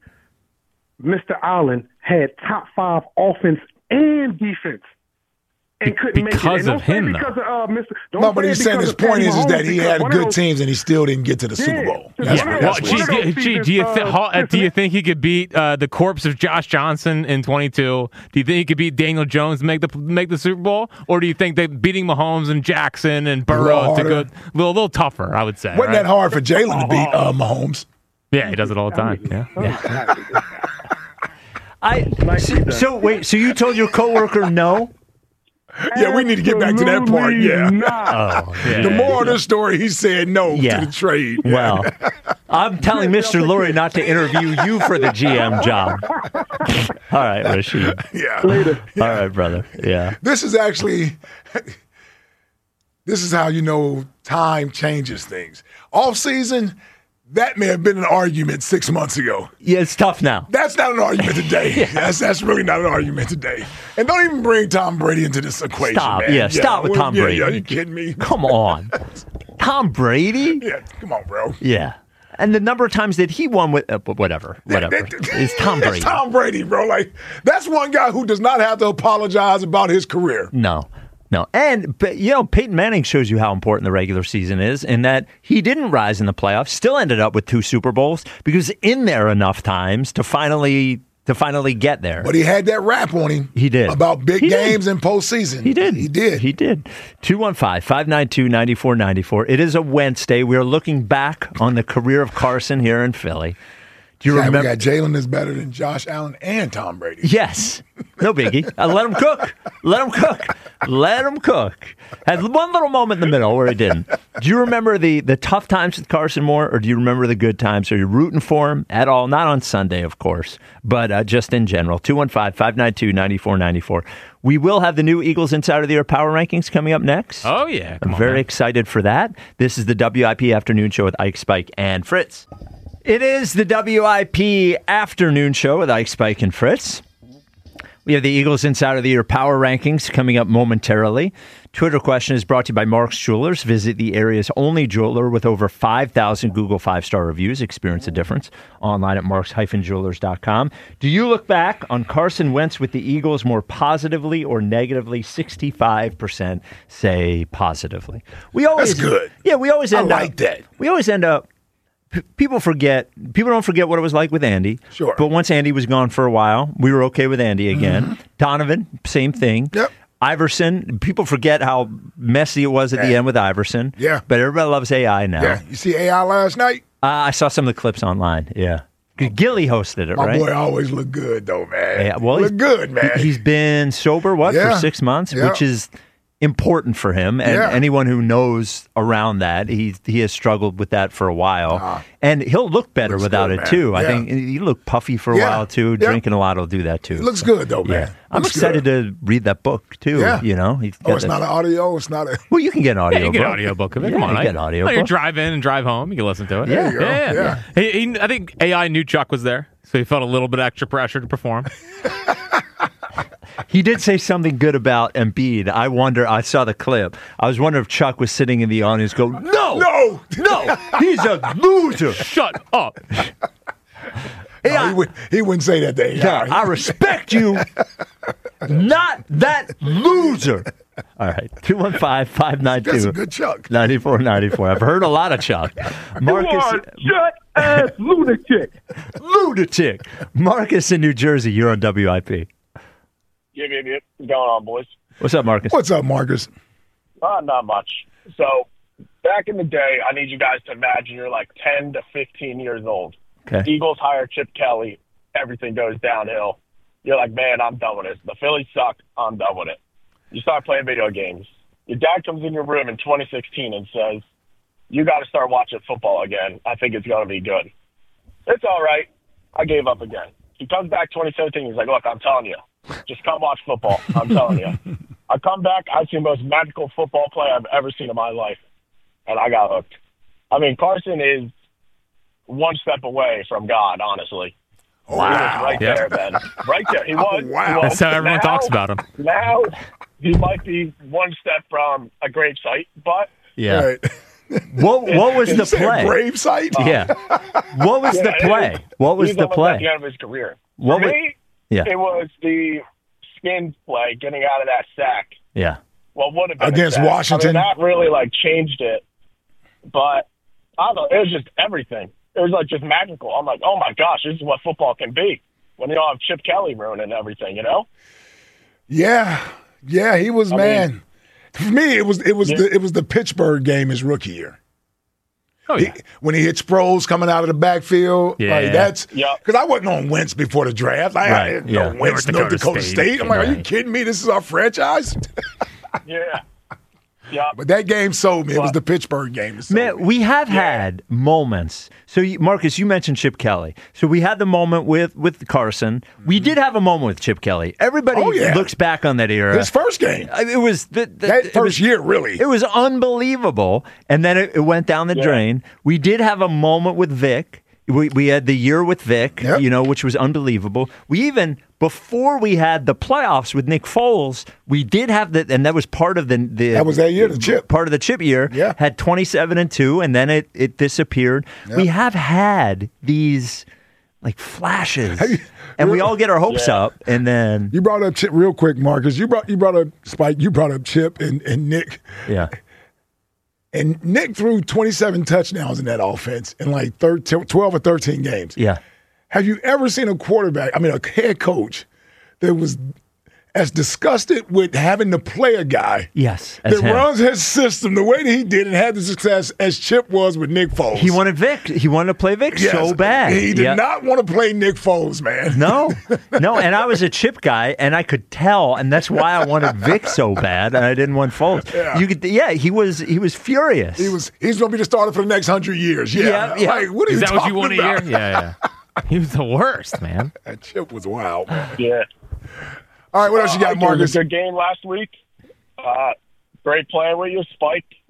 Mister Allen had top five offense and defense. And couldn't because make it. of him, because of, uh, Mister Don't no, but he's saying his point is, is that he had good teams and he still didn't get to the yeah, Super Bowl. Yeah. That's yeah. what, Well, that's gee, what gee, gee, do you th- uh, do you think he could beat uh, the corpse of Josh Johnson in twenty-two? Do you think he could beat Daniel Jones and make the make the Super Bowl, or do you think that beating Mahomes and Jackson and Burrow to go a little, little tougher? I would say wasn't right? that hard for Jalen to beat uh, Mahomes? Yeah, he does it all the time. Yeah. yeah. I so, so wait. So you told your coworker no? Yeah, we need to get back to that part. Yeah. Oh, yeah. The moral of the story, he said no yeah. to the trade. Well, I'm telling Mister Lurie not to interview you for the G M job. All right, Rashid. Yeah. Later. All right, brother. Yeah. This is actually, this is how you know time changes things. Off season, that may have been an argument six months ago. Yeah, it's tough now. That's not an argument today. yeah. That's that's really not an argument today. And don't even bring Tom Brady into this equation, stop. man. Yeah, yeah, stop with Tom yeah, Brady. Yeah, are you kidding me? Come on. Tom Brady? Yeah, come on, bro. Yeah. And the number of times that he won with, uh, whatever, whatever. It's Tom Brady. It's Tom Brady, bro. Like, that's one guy who does not have to apologize about his career. No. No, and but you know, Peyton Manning shows you how important the regular season is, in that he didn't rise in the playoffs, still ended up with two Super Bowls because in there enough times to finally to finally get there. But he had that rap on him. He did about big he games did. and postseason. He did. He did. He did. Two one five five nine two ninety four ninety four. It is a Wednesday. We are looking back on the career of Carson here in Philly. Do you yeah, remember? We got Jalen is better than Josh Allen and Tom Brady. Yes. No biggie. Uh, let him cook. Let him cook. Let him cook. Had one little moment in the middle where he didn't. Do you remember the, the tough times with Carson Moore, or do you remember the good times? Are you rooting for him at all? Not on Sunday, of course, but uh, just in general. two one five five nine two nine four nine four. We will have the new Eagles Insider of the Year Power Rankings coming up next. Oh, yeah. I'm very excited for that. This is the W I P Afternoon Show with Ike, Spike, and Fritz. It is the W I P Afternoon Show with Ike, Spike, and Fritz. We have the Eagles Insider of the Year Power Rankings coming up momentarily. Twitter question is brought to you by Mark's Jewelers. Visit the area's only jeweler with over five thousand Google five-star reviews. Experience the difference online at marks dash jewelers dot com. Do you look back on Carson Wentz with the Eagles more positively or negatively? sixty-five percent say positively. We always, That's good. Yeah, we always end I like up, that. We always end up People forget. People don't forget what it was like with Andy. Sure. But once Andy was gone for a while, we were okay with Andy again. Mm-hmm. Donovan, same thing. Yep. Iverson, people forget how messy it was at yeah. the end with Iverson. Yeah. But everybody loves A I now. Yeah. You see A I last night? Uh, I saw some of the clips online. Yeah. Gilly hosted it, My right? My boy always look good, though, man. Yeah, well, look good, man. He, he's been sober, what, yeah. for six months, yeah. which is important for him. And yeah. anyone who knows around that, he he has struggled with that for a while. Uh, and he'll look better looks without good, it, man. too. Yeah. I think he looked puffy for a yeah. while, too. Yeah. Drinking a lot will do that, too. It looks good, though, man. Yeah. I'm looks excited good. to read that book, too. Yeah. You know? He's oh, it's that. not an audio? It's not a... Well, you can get an audio yeah, you book. get an audio book of it. Yeah, Come on. you I, get an audio no, book. You drive in and drive home. You can listen to it. Yeah. Yeah, yeah. yeah. yeah. He, he, I think A I knew Chuck was there, so he felt a little bit extra pressure to perform. He did say something good about Embiid. I wonder, I saw the clip. I was wondering if Chuck was sitting in the audience go, no, no, no, he's a loser. Shut up. No, he, would, he wouldn't say that to A I. Yeah, I respect you, not that loser. All right, two one five, five nine two. That's a good Chuck. nine four nine four. I've heard a lot of Chuck. Marcus, you are shut-ass lunatic. Lunatic. Marcus in New Jersey, you're on W I P. Yeah, yeah, yeah. What's going on, boys? What's up, Marcus? What's up, Marcus? Uh, not much. So, back in the day, I need you guys to imagine you're like ten to fifteen years old. Okay. Eagles hire Chip Kelly. Everything goes downhill. You're like, man, I'm done with this. The Phillies suck. I'm done with it. You start playing video games. Your dad comes in your room in twenty sixteen and says, you got to start watching football again. I think it's going to be good. It's all right. I gave up again. He comes back twenty seventeen. He's like, look, I'm telling you. Just come watch football. I'm telling you. I come back. I see the most magical football play I've ever seen in my life. And I got hooked. I mean, Carson is one step away from God, honestly. Wow. He was right yeah. there, man. Right there. He was. Oh, wow. He was. That's how everyone now, talks about him. Now, he might be one step from a grave site, but... Yeah. Right. What What was Did the you say a play? grave site? Yeah. What was Yeah, the play? What was he's the almost play? at the end of his career. What For was- me, Yeah. it was the skin play, getting out of that sack. Yeah. Well, would have been Against a sack. Washington? I mean, that really like changed it. But I don't know, it was just everything. It was like just magical. I'm like, oh my gosh, this is what football can be when you don't have Chip Kelly ruining everything. You know? Yeah, yeah, he was I man. mean, For me, it was it was yeah. the it was the Pittsburgh game his rookie year. Oh, yeah. He, when he hit Sproles coming out of the backfield, Yeah. like that's Yep. because I wasn't on Wentz before the draft. I, I Right, didn't yeah. know Wentz, North North Dakota, Dakota State. State. I'm like, are you Right. kidding me? This is our franchise. Yeah. Yeah. But that game sold me. It was What? the Pittsburgh game. that sold Man, me. we have had moments. So, you, Marcus, you mentioned Chip Kelly. So we had the moment with with Carson. We did have a moment with Chip Kelly. Everybody Oh, yeah. looks back on that era. His first game. I- It was the, the, That it first was- year, really. It was unbelievable, and then it, it went down the Yeah. drain. We did have a moment with Vic. We we had the year with Vic, Yep. you know, which was unbelievable. We even before we had the playoffs with Nick Foles, we did have the, and that was part of the the That was that year, the chip. part of the chip year. Yeah. Had twenty-seven and two, and then it it disappeared. Yep. We have had these like flashes, Hey, and we real- all get our hopes Yeah. up, and then You brought up Chip real quick, Marcus. You brought you brought up Spike. You brought up Chip and, and Nick. yeah. And Nick threw twenty-seven touchdowns in that offense in like thirteen, twelve or thirteen games. Yeah. Have you ever seen a quarterback, I mean, a head coach that was as disgusted with having to play a guy Yes. as that him. runs his system the way that he did and had the success as Chip was with Nick Foles? He wanted Vic. He wanted to play Vic Yes. so bad. He did Yeah. not want to play Nick Foles, man. No, no, and I was a Chip guy, and I could tell, and that's why I wanted Vic so bad, and I didn't want Foles. Yeah. You could, yeah, he was, he was furious. He was. He's going to be the starter for the next hundred years. Yeah, Yeah, yeah. Like, what are Is you that what you talking want to about? hear? Yeah, yeah. He was the worst, man. That Chip was wild, man. Yeah. All right, what else you Uh, got, it was Marcus? a good game last week. Uh, great playing with you, Spike.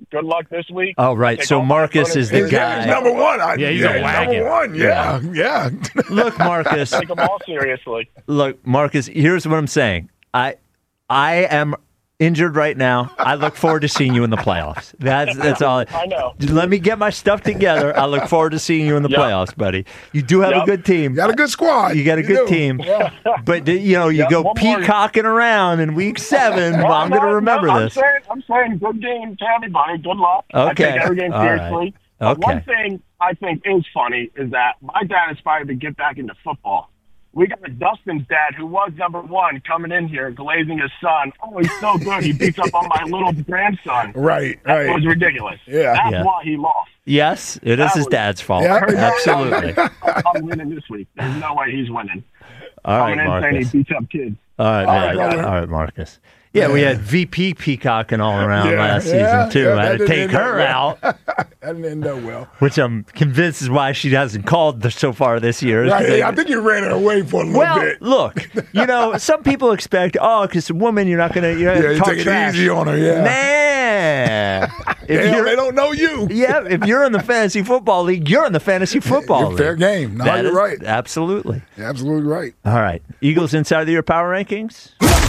good luck this week. Oh, right. Take So all my Marcus is the opponents guy. He's number one. I, Yeah, he's yeah, a wagon. Number one. Yeah, yeah. Look, Marcus. Take them all seriously. Look, Marcus, here's what I'm saying. I I am injured right now. I look forward to seeing you in the playoffs. That's that's all. I know. Let me get my stuff together. I look forward to seeing you in the Yep. playoffs, buddy. You do have Yep. a good team. You got a good squad. You got a You good do. team. Yeah. But, you know, you Yep, go one more. peacocking around in week seven. Well, I'm No, going to no, remember I'm this. Saying, I'm saying good game to everybody. Good luck. Okay. I take every game All right. seriously. But Okay. one thing I think is funny is that my dad inspired me to get back into football. We got Dustin's dad, who was number one, coming in here, glazing his son. Oh, he's so good. He beats up on my little grandson. Right, That right. was ridiculous. Yeah. That's Yeah. why he lost. Yes, it is That his was- dad's fault. Yeah. Absolutely. I'm winning this week. There's no way he's winning. All right, Coming in saying Marcus. he beats up kids. All right, All man. right, brother. All right, Marcus. Yeah, we had V P peacocking all around Yeah, last yeah, season, too. yeah, I that had to didn't take end her up out, well. That didn't end up well. which I'm convinced is why she hasn't called th- so far this year. is Right, because- I think you ran it away for a little well, bit. look, you know, some people expect, oh, because a woman, you're not going to you know, Yeah, you talk take it trash. easy on her, yeah. Man. If Damn, you're, they don't know you. yeah, if you're in the fantasy football league, you're in the fantasy football You're league. fair game. No, That you're is- right. Absolutely. You're absolutely right. All right. Eagles Inside of the Year Power Rankings.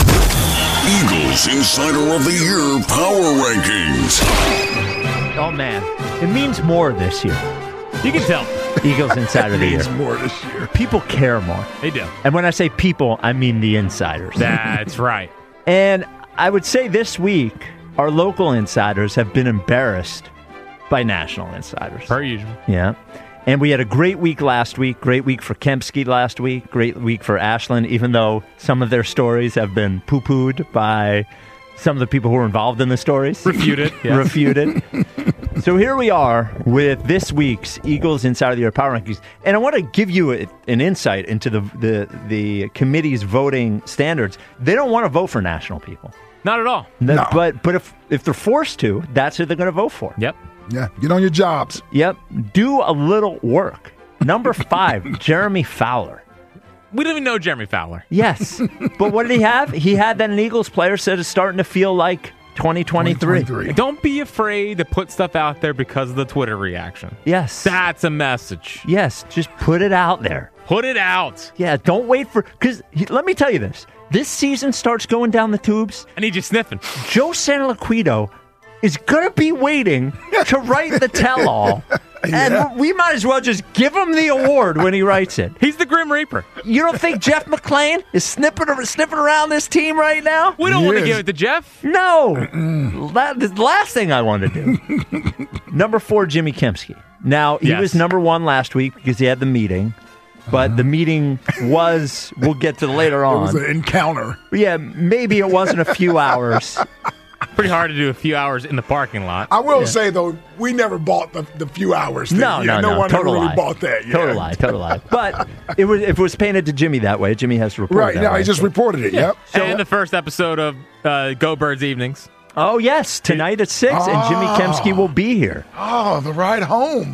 Eagles Insider of the Year Power Rankings. Oh, man. It means more this year. You can tell. Eagles Insider of the Year. Needs more this year. People care more. They do. And when I say people, I mean the insiders. That's right. And I would say this week, our local insiders have been embarrassed by national insiders. Per usual. Yeah. And we had a great week last week. Great week for Kempski last week. Great week for Ashland, even though some of their stories have been poo-pooed by some of the people who were involved in the stories. Refuted. Yes. Refuted. So here we are with this week's Eagles Inside of the Year Power Rankings. And I want to give you a, an insight into the, the, the committee's voting standards. They don't want to vote for national people. Not at all. No. No. But, but if, if they're forced to, that's who they're going to vote for. Yep. Yeah, get on your jobs. Yep. Do a little work. Number five, Jeremy Fowler. We don't even know Jeremy Fowler. Yes. But what did he have? He had that an Eagles player said it's starting to feel like twenty twenty-three. Don't be afraid to put stuff out there because of the Twitter reaction. Yes. That's a message. Yes. Just put it out there. Put it out. Yeah. Don't wait for, because let me tell you this. This season starts going down the tubes. I need you sniffing. Joe Santoliquito is going to be waiting to write the tell-all. Yeah. And we might as well just give him the award when he writes it. He's the Grim Reaper. You don't think Jeff McClain is snipping, sniffing around this team right now? We don't He want to is. give it to Jeff. No. That, the last thing I wanted to do. Number four, Jimmy Kempski. Now, he Yes. was number one last week because he had the meeting. But the meeting was, we'll get to later It on. was an encounter. Yeah, maybe it wasn't a few hours. Pretty hard to do a few hours in the parking lot. I will say, though, we never bought the, the few hours thing. No, Yeah, no, no. one total ever really lie. bought that. Yeah. Total lie, total lie. But it was, if it was painted to Jimmy that way, Jimmy has to report Right, that no, way. he just reported it. Yep. and the first episode of uh, Go Birds Evenings. Oh, yes, tonight at six, and Jimmy Ah. Kempski will be here. Oh, the ride home.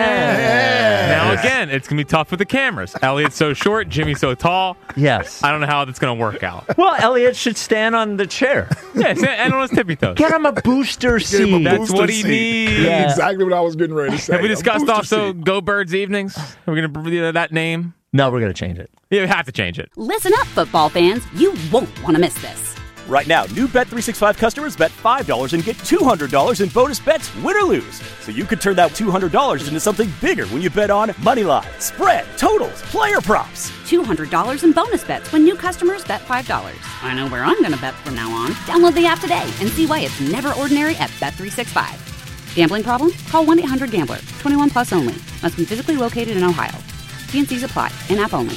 Yeah. Now, again, it's going to be tough with the cameras. Elliot's so short, Jimmy's so tall. Yes. I don't know how that's going to work out. Well, Elliot should stand on the chair. Yeah, and on his tippy toes. Get him a booster Get him a seat. That's booster what he seat. needs. Yeah. Exactly what I was getting ready to say. Have we A discussed booster also seat. Go Birds Evenings? Are we going to do that name? No, we're going to change it. Yeah, we have to change it. Listen up, football fans. You won't want to miss this. Right now, new Bet three sixty-five customers bet five dollars and get two hundred dollars in bonus bets, win or lose. So you could turn that two hundred dollars into something bigger when you bet on money line, spread, totals, player props. two hundred dollars in bonus bets when new customers bet five dollars. I know where I'm going to bet from now on. Download the app today and see why it's never ordinary at Bet three sixty-five. Gambling problem? Call one eight hundred gambler. twenty-one plus only. Must be physically located in Ohio. T and C's apply. In-app only.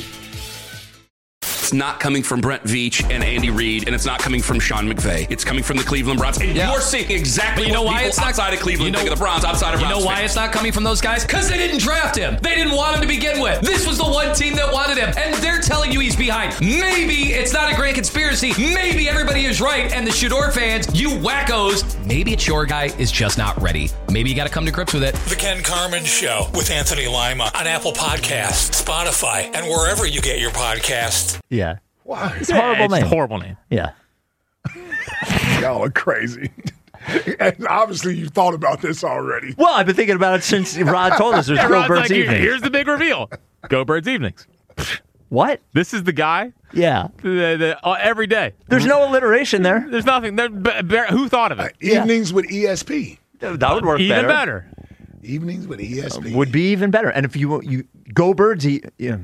It's not coming from Brent Veach and Andy Reid, and it's not coming from Sean McVay. It's coming from the Cleveland Browns. And Yeah. you're seeing exactly But you know what why people it's not outside of Cleveland you know, think of the Browns, outside of You Browns know why fans. it's not coming from those guys? Because they didn't draft him. They didn't want him to begin with. This was the one team that wanted him, and they're telling you he's behind. Maybe it's not a grand conspiracy. Maybe everybody is right, and the Shador fans, you wackos, maybe it's your guy is just not ready. Maybe you got to come to grips with it. The Ken Carmen Show with Anthony Lima on Apple Podcasts, Spotify, and wherever you get your podcasts. Yeah. Why? It's a horrible it's name. a horrible name. Yeah. Y'all are crazy. And obviously, you thought about this already. Well, I've been thinking about it since Rod told us there's Yeah, Go Rod's Birds like, "Here- Evenings. Here's the big reveal. Go Birds Evenings. What? This is the guy? Yeah. The, the, uh, every day. There's no alliteration there. There's nothing. There, b- b- who thought of it? Evenings with E S P. That would work Even better. better. Evenings with E S P. Would be even better. And if you you Go Birds, e- yeah,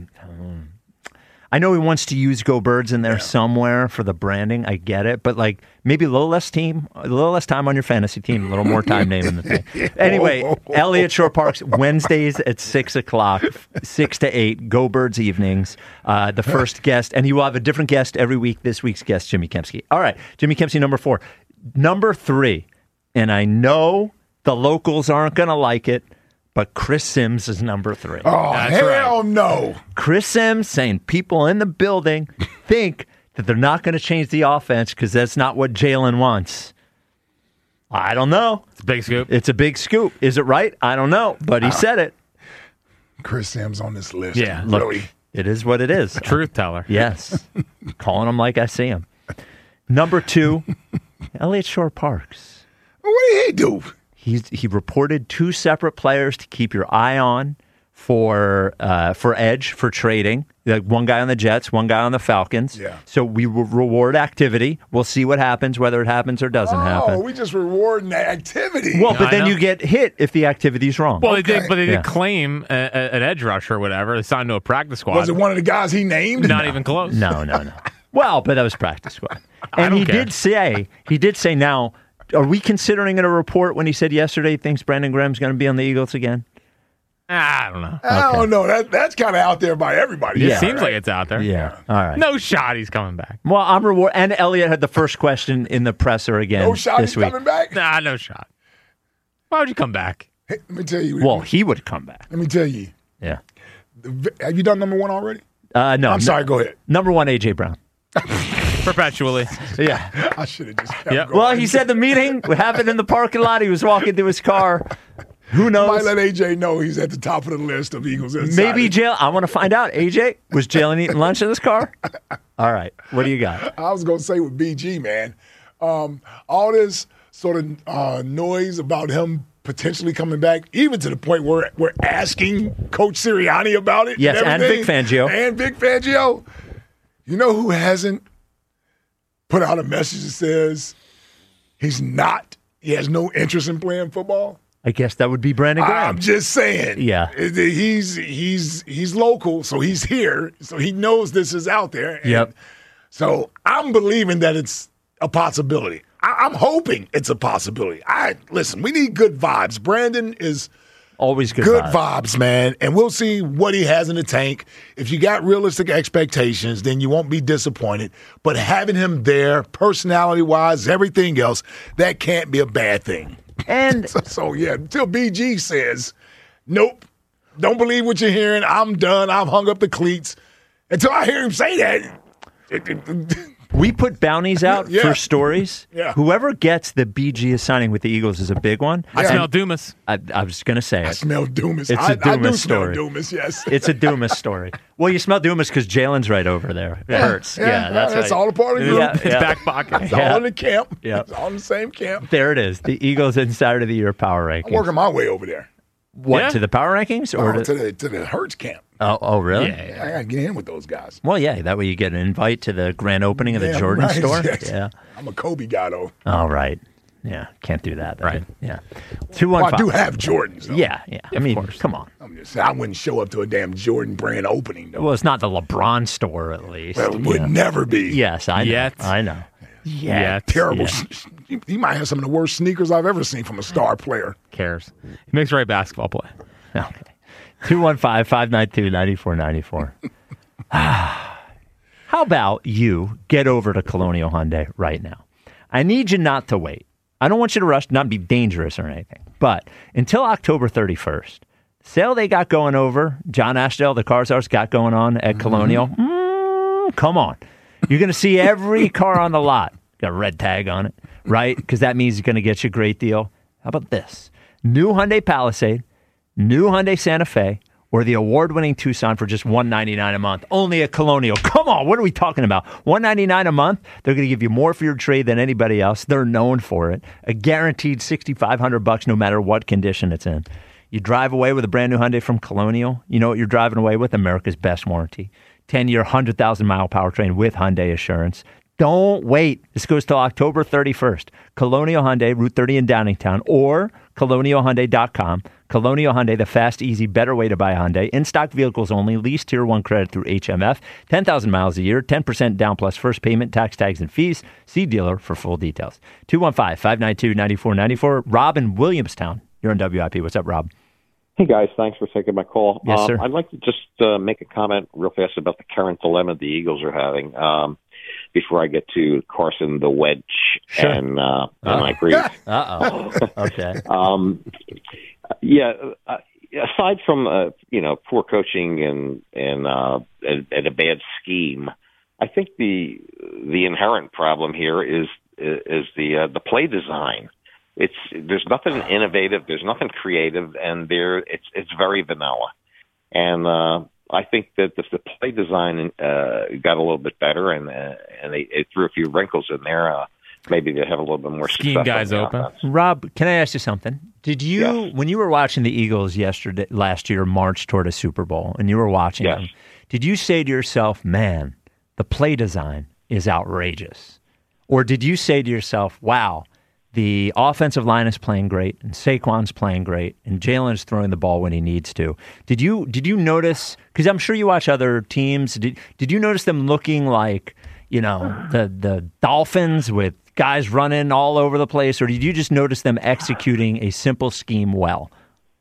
I know he wants to use Go Birds in there yeah. somewhere for the branding. I get it, but like maybe a little less team, a little less time on your fantasy team, a little more time naming the thing. Anyway, Elliott Shore Parks Wednesdays at six o'clock, six to eight. Go Birds Evenings. Uh, the first guest, and he will have a different guest every week. This week's guest, Jimmy Kempski. All right, Jimmy Kempski, number four, number three, and I know the locals aren't going to like it. But Chris Sims is number three. Oh, That's hell right. no. Chris Sims saying people in the building think that they're not going to change the offense because that's not what Jalen wants. I don't know. It's a big scoop. It's a big scoop. Is it right? I don't know. But he uh, said it. Chris Sims on this list. Yeah. Really? Look, it is what it is. A truth teller. Yes. Calling him like I see him. Number two, Elliott Shore Parks. What did he do? He's, he reported two separate players to keep your eye on for uh, for edge, for trading. Like one guy on the Jets, one guy on the Falcons. Yeah. So we will reward activity. We'll see what happens, whether it happens or doesn't oh, happen. Oh, we just rewarding that activity. Well, No, but I then know. you get hit if the activity's wrong. Well, Okay. they did, but they did Yeah. claim a, a, an edge rusher or whatever. They signed to a practice squad. Was it one of the guys he named? Not even close. No, no, no. Well, but that was practice squad. I And don't he care. did say, he did say now, are we considering it a report when he said yesterday he thinks Brandon Graham's going to be on the Eagles again? I don't know. I don't know. That that's kind of out there by everybody. It Yeah. seems like it's out there. Yeah. All right. No shot he's coming back. Well, I'm reward. And Elliott had the first question in the presser again No shot this he's week. coming back? Nah, no shot. Why would you come back? Hey, let me tell you. Well, he would come back. Let me tell you. Yeah. The- Have you done number one already? Uh, no. I'm sorry. Go ahead. Number one, A J Brown. Perpetually. Yeah. I should have just kept Yep. going. Well, he said the meeting happened in the parking lot. He was walking to his car. Who Might knows? let A J know he's at the top of the list of Eagles insiders. Maybe Jalen. I want to find out. A J, was Jalen eating lunch in his car? All right. What do you got? I was going to say with B G, man, um, all this sort of uh, noise about him potentially coming back, even to the point where we're asking Coach Sirianni about it. Yes, and everything. Vic Fangio. And Vic Fangio. You know who hasn't put out a message that says he's not, he has no interest in playing football? I guess that would be Brandon Graham. I'm just saying. Yeah. He's he's he's local, so he's here, so he knows this is out there. And Yep. So I'm believing that it's a possibility. I, I'm hoping it's a possibility. I listen. We need good vibes. Brandon is Always good. good vibes. vibes, man, and we'll see what he has in the tank. If you got realistic expectations, then you won't be disappointed. But having him there, personality-wise, everything else, that can't be a bad thing. And So, so, yeah, until B G says, nope, don't believe what you're hearing. I'm done. I've hung up the cleats. Until I hear him say that. it- it- we put bounties out Yeah. for stories. Yeah. Whoever gets the B G is signing with the Eagles is a big one. I And smell Dumas. I, I was going to say I it. smell Dumas. It's I, a Dumas I do story. smell Dumas, yes. It's a Dumas story. Well, you smell Dumas because Jalen's right over there. It hurts. Yeah, that's, that's right. all a part of you. Yeah, It's yeah. back pocket. It's Yeah. all in the camp. Yeah. It's all in the same camp. There it is. The Eagles Insider of the Year power rankings. I'm working my way over there. What, Yeah. to the power rankings? Or Oh, to, to the to the Hertz camp. oh, oh, really? Yeah, yeah. I gotta get in with those guys. Well, yeah. That way you get an invite to the grand opening of the Yeah, Jordan right, store. yes. Yeah. I'm a Kobe guy though. All right. Yeah. Can't do that. Right. Yeah. Two Well, one I do five. have Jordans though. Yeah. Yeah. I mean, come on. I'm just saying, I wouldn't show up to a damn Jordan brand opening though. Well, it's not the LeBron store, at least. Well, it would Yeah. never be. Yes, I know. Yet. I know. Yeah. Terrible. Yeah. He, he might have some of the worst sneakers I've ever seen from a star player. Cares. He makes the right basketball play. Okay. two one five, five nine two, nine four nine four. How about you get over to Colonial Hyundai right now? I need you not to wait. I don't want you to rush, not be dangerous or anything. But until October thirty-first, sale they got going over, John Ashdale, the Car Czar's got going on at Colonial. Mm, come on. You're going to see every car on the lot. Got a red tag on it, right? Because that means it's going to get you a great deal. How about this? New Hyundai Palisade, new Hyundai Santa Fe, or the award-winning Tucson for just one hundred ninety-nine dollars a month. Only at Colonial. Come on, what are we talking about? one hundred ninety-nine dollars a month? They're going to give you more for your trade than anybody else. They're known for it. A guaranteed six thousand five hundred dollars no matter what condition it's in. You drive away with a brand new Hyundai from Colonial, you know what you're driving away with? America's best warranty. ten-year, one hundred thousand mile powertrain with Hyundai Assurance. Don't wait. This goes till October thirty-first. Colonial Hyundai, Route thirty in Downingtown, or colonial hyundai dot com. Colonial Hyundai, the fast, easy, better way to buy Hyundai. In-stock vehicles only. Lease Tier one credit through H M F. ten thousand miles a year. ten percent down plus first payment. Tax, tags, and fees. See dealer for full details. two one five, five nine two, nine four nine four. Rob in Williamstown. You're on W I P. What's up, Rob? Hey, guys. Thanks for taking my call. Yes, sir. Um, I'd like to just uh, make a comment real fast about the current dilemma the Eagles are having. Um, before I get to Carson the wedge Sure. and, uh, and Uh-oh. I agree. Uh-oh. Okay. um, yeah, uh, aside from, uh, you know, poor coaching and, and, uh, and, and a bad scheme, I think the the inherent problem here is is the uh, the play design. It's there's nothing innovative, there's nothing creative, and there it's it's very vanilla. And uh, I think that if the play design uh, got a little bit better and uh, and they it threw a few wrinkles in there, uh, maybe they'd have a little bit more Scheme success. guys on the open. offense. Rob, can I ask you something? Did you, when you were watching the Eagles yesterday, last year, march toward a Super Bowl, and you were watching Yes. them, did you say to yourself, man, the play design is outrageous? Or did you say to yourself, wow, the offensive line is playing great, and Saquon's playing great, and Jalen is throwing the ball when he needs to? Did you did you notice, because I'm sure you watch other teams, did, did you notice them looking like, you know, the, the Dolphins with guys running all over the place, or did you just notice them executing a simple scheme well?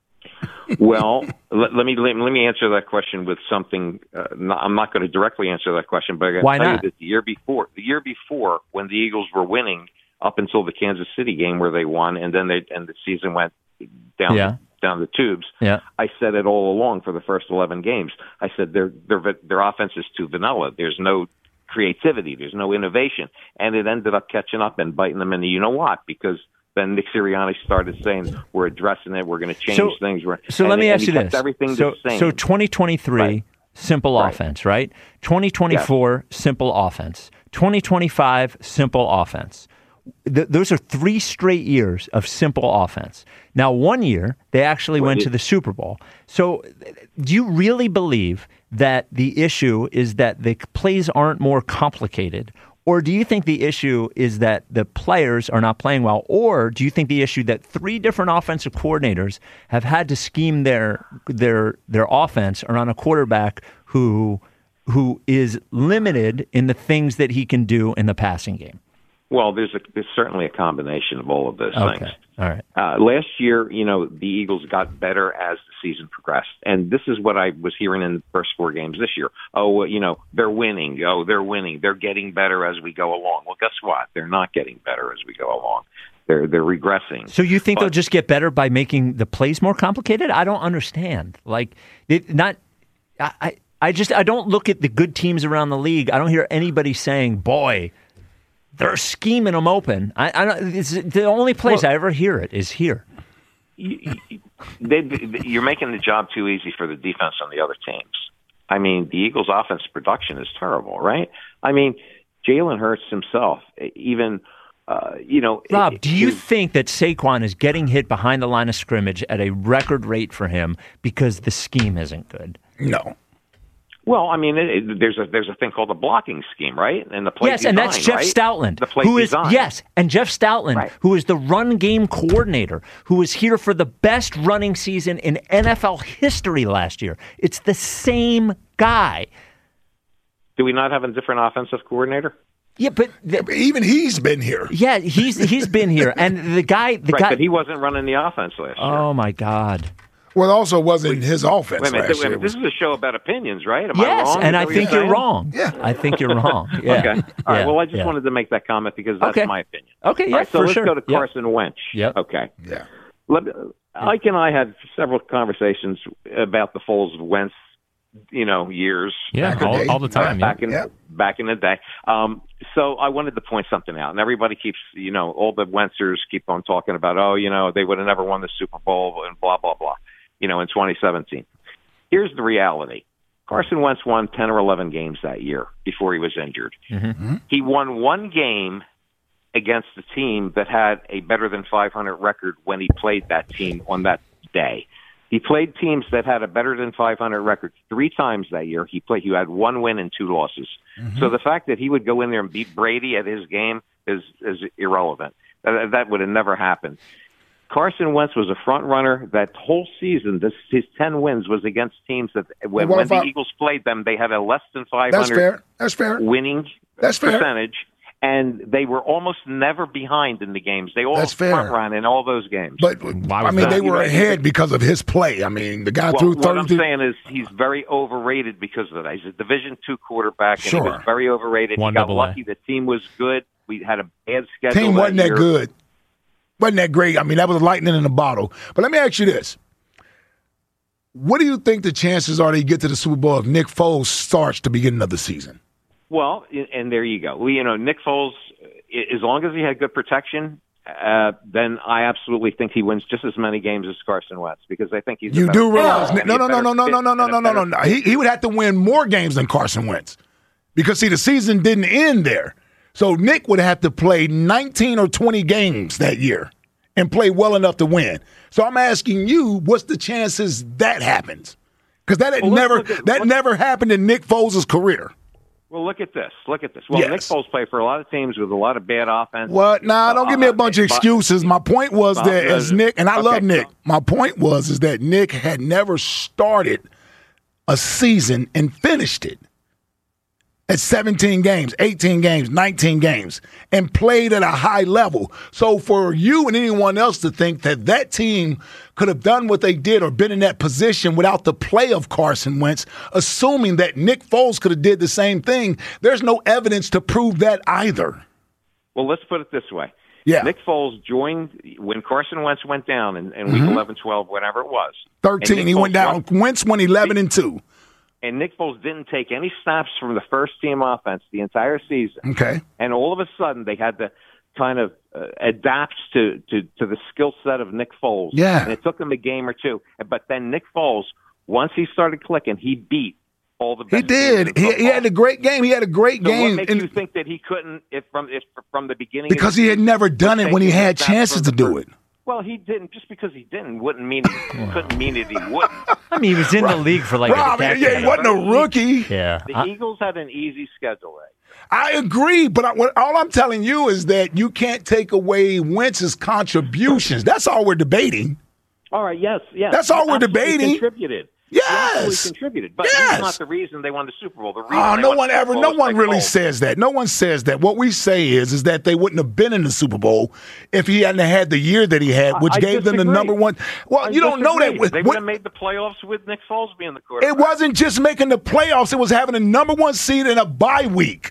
Well, let, let me let, let me answer that question with something. Uh, not, I'm not going to directly answer that question, but I got Why to tell not? you that the year before, the year before, when the Eagles were winning up until the Kansas City game where they won, and then they and the season went down Yeah. down the tubes. Yeah. I said it all along for the first eleven games. I said their their their offense is too vanilla. There's no creativity. There's no innovation, and it ended up catching up and biting them in the you know what, because then Nick Sirianni started saying, we're addressing it, we're going to change So- things. We're, So and, let me and ask he you kept this. everything so, the same. so twenty twenty-three, Right. simple Right. offense, right? twenty twenty-four, simple offense. twenty twenty-five, simple offense. Th- those are three straight years of simple offense. Now, one year, they actually Well, went it- to the Super Bowl. So do you really believe that the issue is that the plays aren't more complicated? Or do you think the issue is that the players are not playing well? Or do you think the issue that three different offensive coordinators have had to scheme their their their offense around a quarterback who who is limited in the things that he can do in the passing game? Well, there's a, there's certainly a combination of all of those Okay. things. All right. Uh, last year, you know, the Eagles got better as the season progressed. And this is what I was hearing in the first four games this year. Oh, well, you know, they're winning. Oh, they're winning. They're getting better as we go along. Well, guess what? They're not getting better as we go along. They're they're regressing. So you think But- they'll just get better by making the plays more complicated? I don't understand. Like, it, not, I, I, I just, I don't look at the good teams around the league. I don't hear anybody saying, boy, they're scheming them open. I, I don't, it's, the only place Well- I ever hear it is here. you, you- they, they- you're making the job too easy for the defense on the other teams. I mean, the Eagles' offensive production is terrible, right? I mean, Jalen Hurts himself, even, uh, you know. Rob, do you his- think that Saquon is getting hit behind the line of scrimmage at a record rate for him because the scheme isn't good? No. Well, I mean, it, it, there's a there's a thing called the blocking scheme, right? And the play Yes, design, and that's Jeff right? Stoutland, The play who is design. yes, and Jeff Stoutland, Right. who is the run game coordinator, who was here for the best running season in N F L history last year. It's the same guy. Do we not have a different offensive coordinator? Yeah, but the, even he's been here. Yeah, he's he's been here, and the guy, the right, guy. but he wasn't running the offense last year. Oh my God. Well, it also wasn't his offense Wait a minute, last wait a year. minute. This is a show about opinions, right? Am I Yes, wrong? and Is I that what think you're you're saying? wrong. Yeah, I think you're wrong. Yeah. Okay. All right. Yeah. Well, I just Yeah. wanted to make that comment because that's Okay. my opinion. Okay, yeah, All right, so for let's sure. go to Yep. Carson Wentz. Yep. Okay. Yeah. Let me, Ike and I had several conversations about the Foles Wentz, you know, years. Yeah, back in all- the day. all the time, Back yeah. in Yeah. back in the day. Um, so I wanted to point something out, and everybody keeps, you know, all the Wentzers keep on talking about, oh, you know, they would have never won the Super Bowl and blah blah blah, you know, in twenty seventeen. Here's the reality. Carson Wentz won ten or eleven games that year before he was injured. Mm-hmm. He won one game against a team that had a better than five hundred record when he played that team on that day. He played teams that had a better than five hundred record three times that year. He played. He had one win and two losses. Mm-hmm. So the fact that he would go in there and beat Brady at his game is is irrelevant. That, that would have never happened. Carson Wentz was a front runner that whole season. This his ten wins was against teams that when, when the I, Eagles played them, they had a less than five hundred that's fair. That's fair. winning that's fair. percentage. And they were almost never behind in the games. They all That's fair. front ran in all those games. But I mean, that? they were ahead because of his play. I mean, the guy well, threw what thirty. I'm saying is he's very overrated because of that. He's a Division two quarterback, and sure. he was very overrated. One he got double lucky. A. The team was good. We had a bad schedule. Team wasn't that, that year. good. Wasn't that great? I mean, that was lightning in a bottle. But let me ask you this. What do you think the chances are they get to the Super Bowl if Nick Foles starts the beginning of the season? Well, and there you go. We, you know, Nick Foles, as long as he had good protection, uh, then I absolutely think he wins just as many games as Carson Wentz because I think he's. You a better do realize? player. No, no, no, no, no, no, no, no, no, no, no, no. He he would have to win more games than Carson Wentz because see, the season didn't end there. So Nick would have to play nineteen or twenty games that year and play well enough to win. So I'm asking you, what's the chances that happens? Because that had well, never at, that look, never happened in Nick Foles' career. Well, look at this. Look at this. Well, yes. Nick Foles played for a lot of teams with a lot of bad offense. What? Nah, don't give me a bunch uh, of excuses. My point was Bob, that as Nick, and I okay, love Nick, my point was is that Nick had never started a season and finished it at seventeen games, eighteen games, nineteen games, and played at a high level. So for you and anyone else to think that that team could have done what they did or been in that position without the play of Carson Wentz, assuming that Nick Foles could have did the same thing, there's no evidence to prove that either. Well, let's put it this way. Yeah. Nick Foles joined when Carson Wentz went down in, in week mm-hmm. eleven, twelve, whatever it was. thirteen, he Foles went down. Went, Wentz went eleven and two. And Nick Foles didn't take any snaps from the first-team offense the entire season. Okay. And all of a sudden, they had to kind of uh, adapt to, to, to the skill set of Nick Foles. Yeah. And it took him a game or two. But then Nick Foles, once he started clicking, he beat all the best. He did. He, he had a great game. He had a great so game. What makes and, you think that he couldn't if from if from the beginning? Because he had never done it when he had chances to do it. Well, he didn't. Just because he didn't wouldn't mean he couldn't mean it. He wouldn't. I mean, he was in Rob, the league for like Rob, a decade. Yeah, he wasn't a rookie. Yeah, the I, Eagles had an easy schedule. Right? I agree, but I, what, all I'm telling you is that you can't take away Wentz's contributions. That's all we're debating. All right. Yes. Yes. That's all we're debating. Contributed. Yes. He contributed, but yes. he's not the reason they won the Super Bowl. The reason oh, no one ever, no one really Bowl. says that. No one says that. What we say is, is that they wouldn't have been in the Super Bowl if he hadn't had the year that he had, which I gave disagree. them the number one. Well, I you don't disagree. know that. With, they would have made the playoffs with Nick Foles being the quarterback. It wasn't just making the playoffs; it was having a number one seed in a bye week.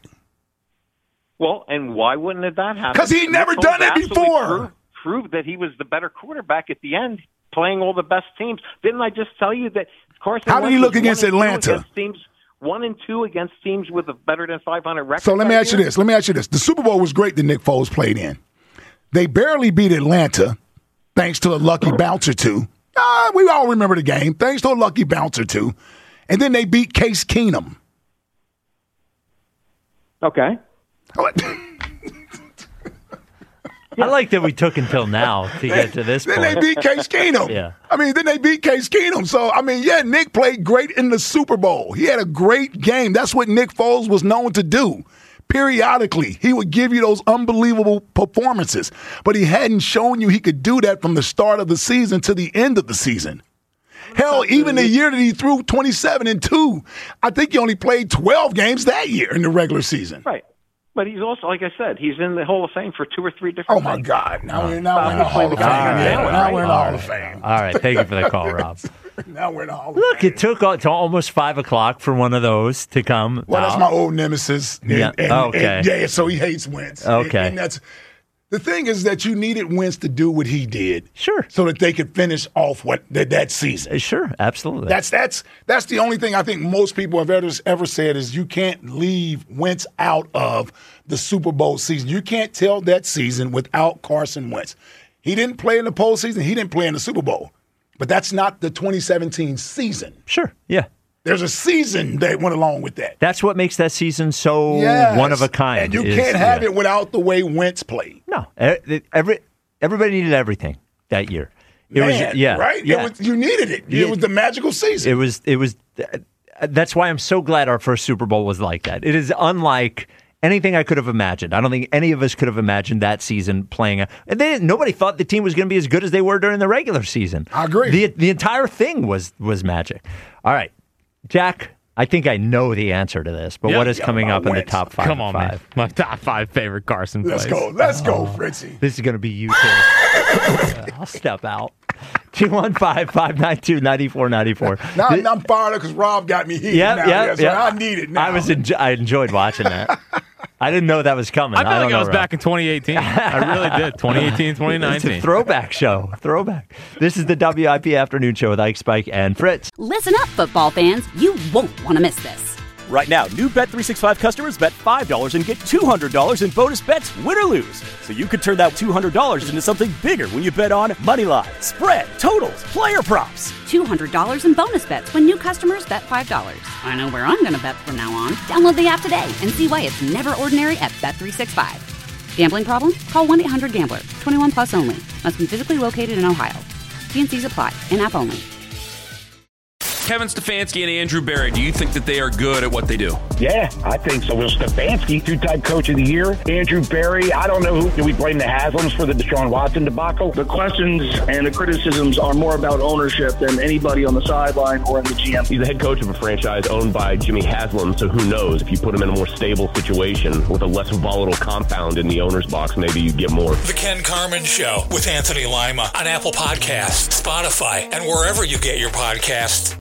Well, and why wouldn't it that happen? Because he'd never Nick done Foles it before. Proved, proved that he was the better quarterback at the end, playing all the best teams. Didn't I just tell you that Carson How did he look against Atlanta? Against teams, one and two against teams with a better than five hundred record. So let me ask year? you this. Let me ask you this. The Super Bowl was great that Nick Foles played in. They barely beat Atlanta, thanks to a lucky bounce or two. Uh, we all remember the game, thanks to a lucky bounce or two. And then they beat Case Keenum. Okay. I like that we took until now to get to this then point. Then they beat Case Keenum. Yeah. I mean, then they beat Case Keenum. So, I mean, yeah, Nick played great in the Super Bowl. He had a great game. That's what Nick Foles was known to do. Periodically, he would give you those unbelievable performances. But he hadn't shown you he could do that from the start of the season to the end of the season. Hell, even the year that he threw twenty-seven and two, I think he only played twelve games that year in the regular season. Right. But he's also, like I said, he's in the Hall of Fame for two or three different Oh, my things. God. Now, we're, now we're in the Hall of Fame. right. Yeah, All now right. we're in the All Hall right. of Fame. All right, thank you for the call, Rob. Now we're in the Hall of Look, Fame. it took to almost five o'clock for one of those to come. Well, out. that's my old nemesis. And, Yeah. and- Okay. and- yeah, so he hates Wentz. Okay. And, and that's the thing is that you needed Wentz to do what he did. Sure. So that they could finish off what that, that season. Sure, absolutely. That's that's that's the only thing I think most people have ever ever said is you can't leave Wentz out of the Super Bowl season. You can't tell that season without Carson Wentz. He didn't play in the postseason. He didn't play in the Super Bowl. But that's not the twenty seventeen season. Sure, yeah. There's a season that went along with that. That's what makes that season so Yes. one of a kind. And you is- can't have yeah. it without the way Wentz played. No, e- every everybody needed everything that year. It Man, was yeah, right? yeah. It was, you needed it. It Yeah. was the magical season. It was it was. That's why I'm so glad our first Super Bowl was like that. It is unlike anything I could have imagined. I don't think any of us could have imagined that season playing. A, and they didn't, nobody thought the team was going to be as good as they were during the regular season. I agree. The the entire thing was was magic. All right, Jack. I think I know the answer to this, but Yeah, what is yeah, coming uh, up in the Wentz. top five? Come on, five? man. My top five favorite Carson Let's plays. go. Let's go, Oh. Fritzy. This is going to be you too. I'll step out. two one five, five nine two, nine four nine four. Now I'm- I'm fired up because Rob got me heated. Yep, now. yep, yeah, so yep. I need it now. I was enjo- I enjoyed watching that. I didn't know that was coming. I felt don't like know, I was Rob. back in twenty eighteen. I really did. twenty eighteen, twenty It's nineteen. a throwback show. Throwback. This is the W I P Afternoon Show with Ike, Spike, and Fritz. Listen up, football fans. You won't want to miss this. Right now, new Bet three sixty-five customers bet five dollars and get two hundred dollars in bonus bets, win or lose. So you could turn that two hundred dollars into something bigger when you bet on moneyline, spread, totals, player props. two hundred dollars in bonus bets when new customers bet five dollars. I know where I'm going to bet from now on. Download the app today and see why it's never ordinary at Bet three sixty-five. Gambling problem? Call one eight hundred gambler. twenty-one plus only. Must be physically located in Ohio. T and C's apply. In-app only. Kevin Stefanski and Andrew Berry, do you think that they are good at what they do? Yeah, I think so. Will Stefanski, two-time coach of the year. Andrew Berry, I don't know who. Do we blame the Haslams for the Deshaun Watson debacle? The questions and the criticisms are more about ownership than anybody on the sideline or in the G M. He's the head coach of a franchise owned by Jimmy Haslam, so who knows? If you put him in a more stable situation with a less volatile compound in the owner's box, maybe you get more. The Ken Carman Show with Anthony Lima on Apple Podcasts, Spotify, and wherever you get your podcasts.